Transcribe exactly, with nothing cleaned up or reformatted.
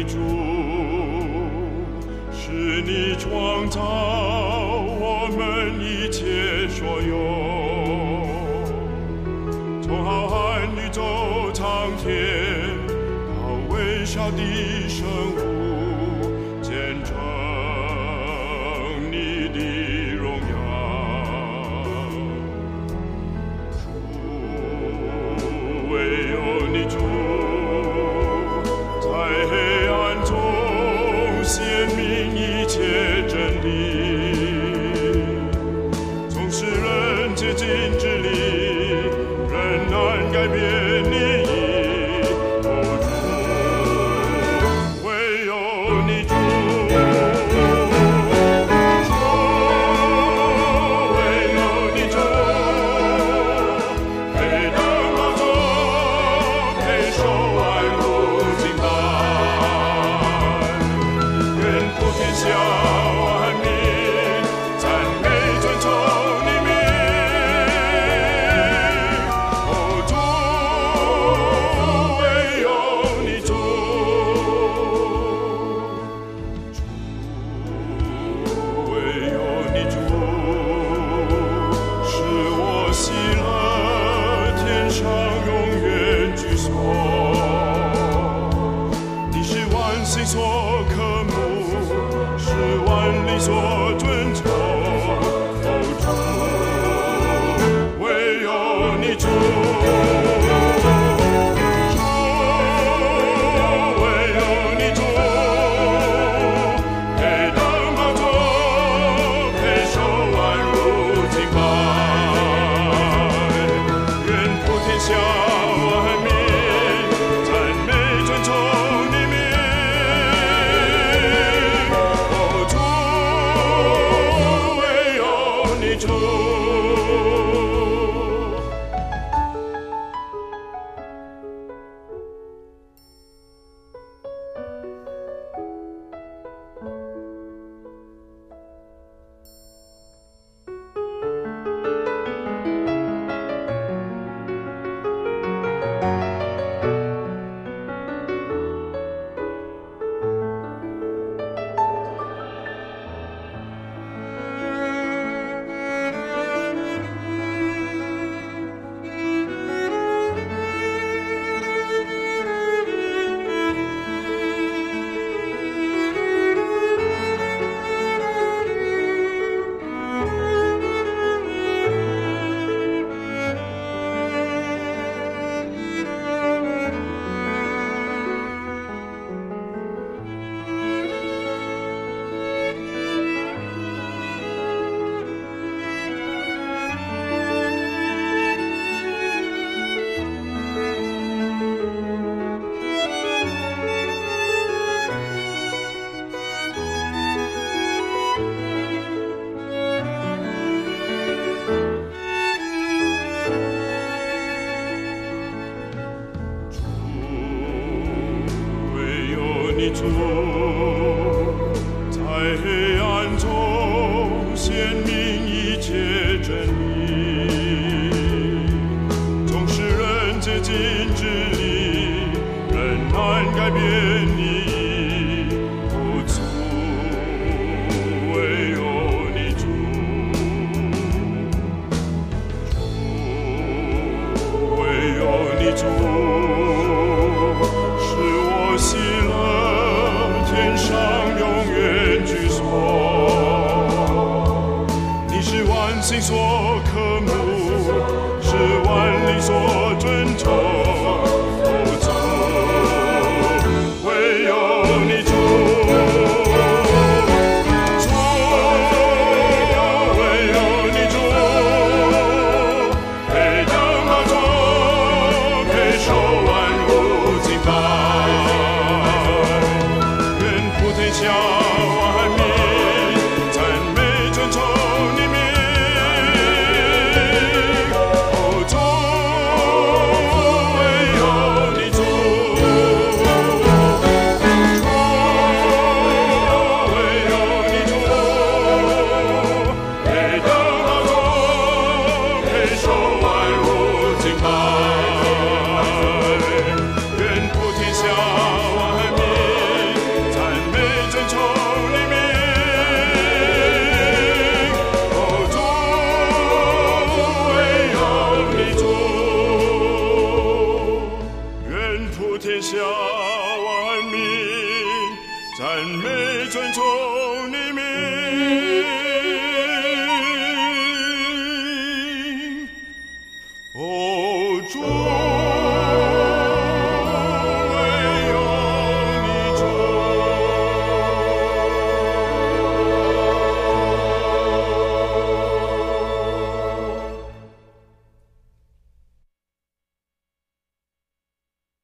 你主，是你创造我们一切所有，从浩瀚宇宙长天到微小的生物，见证你的荣耀。主，唯有你主，在黑暗中显明一切真理，纵使人竭尽之力，仍难改变你意。哦，主，唯有你主，主，唯有你主，配得宝座，配受万物敬拜。愿普天下万民赞美尊崇你名。哦，主，唯有你主，主，唯有你主，是我喜乐天上永远居所。你是万心所渴慕，是万里所尊崇。哦，主，唯有你主，主，唯有你主，配得宝座，配受万物敬拜。愿普天下万民赞美尊崇你名。哦，主，唯有你主。你主，在黑暗中显明一切真理，纵使人竭尽之力，仍难改变你意。哦，主，唯有你主，主，唯有你主，是我喜乐天上永远居所。你是万心所渴慕，是万里所尊崇。哦，主，唯有你主，主，唯有你主，配得宝座，配受万物敬拜。下万民赞美尊崇你名。哦，主，唯有你主，主，唯有你主，配得宝座，配受万物敬拜。愿普天下万民赞美尊崇你名。